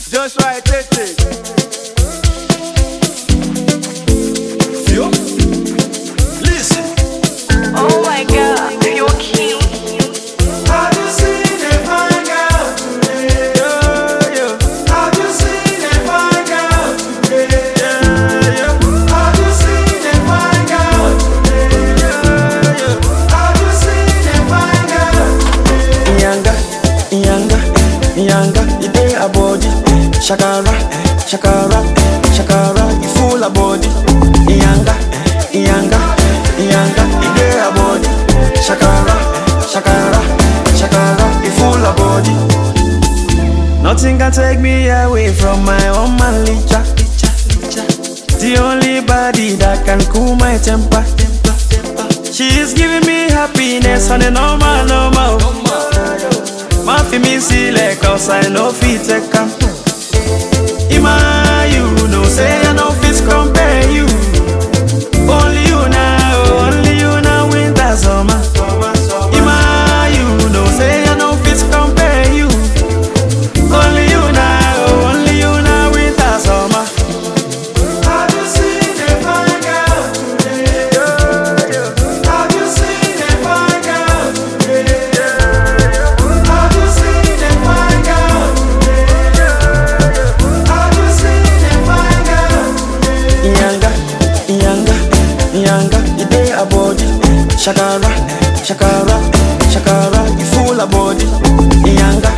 Just right, take. Feel? Listen. Oh my God, you're cute. Have you seen a fine girl today? Yeah. Have you seen a fine girl today? Yeah. Have you seen a fine girl today? Yeah. Have you seen a fine girl today? Nyanga, you dey a body. Shakara, you full of body. Nyanga, you dey a body. Shakara, you full of body. Nothing can take me away from my own man, Licha. The only body that can cool my temper. She is giving me happiness on a normal. Ma fi mi sile cause I no fit take am. Ima, you know say I no fit compare you. Only you now winter summer. Ima, you know say I no fit compare you. Only you now winter summer. Have you seen a fine girl today? Have you seen a fine girl today? Have you seen a fine girl today? Have you seen a fine girl today? Nyanga, you dey a body. Shakara, you full of body. Nyanga,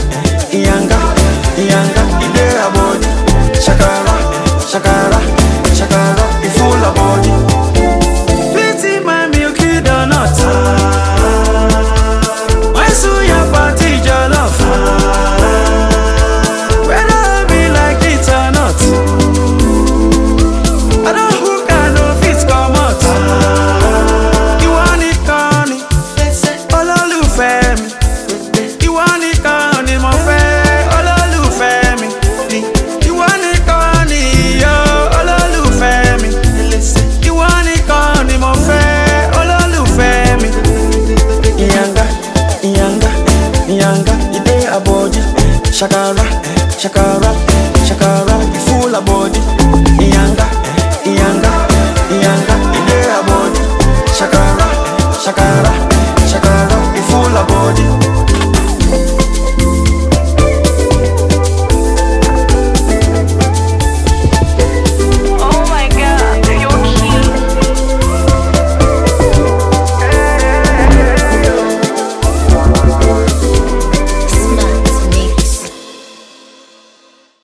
you dey a body. Shakara, you full of body. Pity my milky donut. Why so your party jollof? Whether I be like it or not, I don't hook and no fit come out. You want it, Connie? Olólùfẹ́ mi. You want it, Connie, mo fẹ́. Olólùfẹ́ mi. You want it, Connie, yo. Olólùfẹ́ mi. You want it, Connie, mo fẹ́. Olólùfẹ́ mi. Nyanga, you dey a body. Shakara,